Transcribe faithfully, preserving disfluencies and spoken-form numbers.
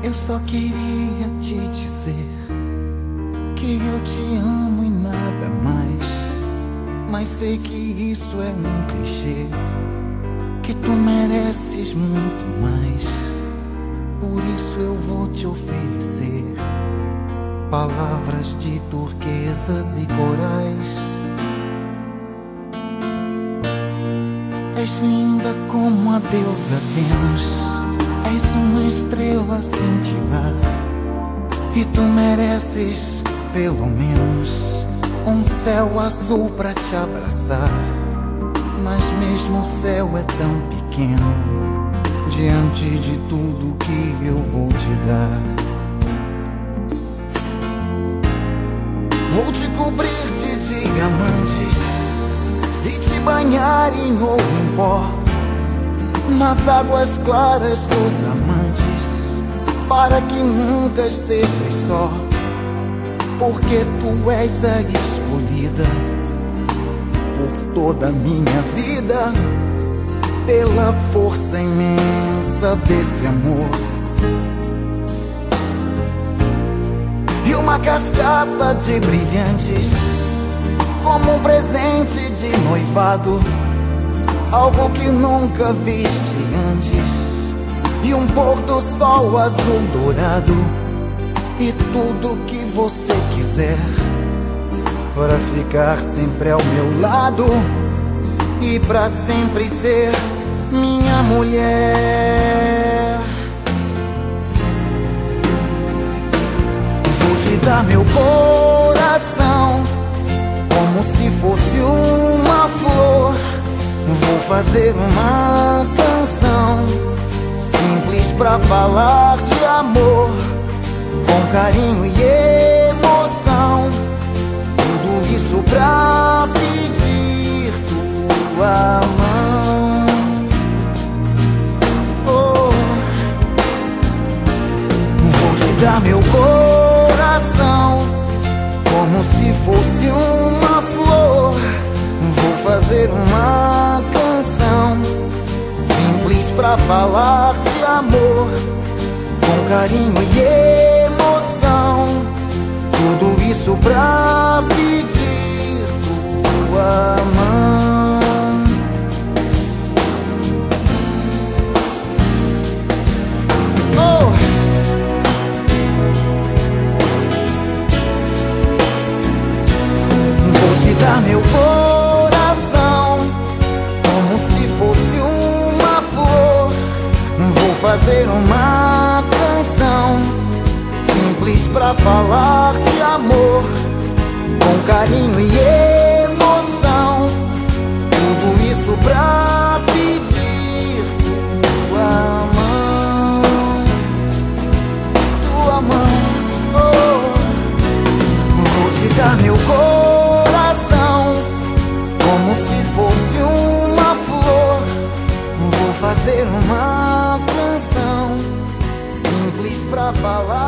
Eu só queria te dizer que eu te amo e nada mais. Mas sei que isso é um clichê, que tu mereces muito mais. Por isso eu vou te oferecer palavras de turquesas e corais. És linda como a deusa Vênus, és uma estrela a cintilar. E tu mereces pelo menos um céu azul pra te abraçar. Mas mesmo o céu é tão pequeno diante de tudo que eu vou te dar. Vou te cobrir de diamantes e te banhar em ouro em pó, nas águas claras dos amantes, para que nunca estejas só. Porque tu és a escolhida por toda a minha vida, pela força imensa desse amor. E uma cascata de brilhantes, como um presente de noivado, algo que nunca viste antes. E um pôr do sol azul dourado, e tudo que você quiser, para ficar sempre ao meu lado e pra sempre ser minha mulher. Vou te dar meu coração como se fosse uma flor. Vou fazer uma canção simples pra falar de amor, com carinho e emoção. Tudo isso pra pedir tua mão. Oh. Vou te dar meu coração como se fosse uma flor. Vou fazer uma canção simples pra falar de amor, com carinho e emoção. Tudo isso pra pedir tua mão. Oh! Vou te dar meu coração como se fosse uma flor. Vou fazer uma canção simples pra falar de amor, com carinho e emoção. Tudo isso pra pedir tua mão, tua mão. Oh. Vou te dar meu coração como se fosse uma flor. Vou fazer uma canção simples pra falar